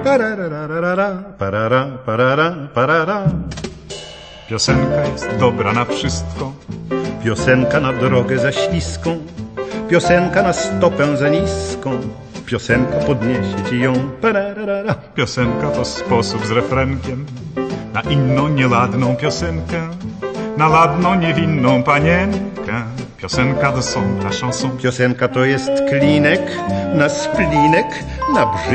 Parararara, parara, parara, parara. Piosenka jest dobra na wszystko. Piosenka na drogę za śliską, piosenka na stopę za niską, piosenka podniesie ci ją. Pararara. Piosenka to sposób z refrenkiem na inną nieladną piosenkę, na ladną niewinną panienkę. Piosenka to są la chanson. Piosenka to jest klinek na splinek, na brzuch.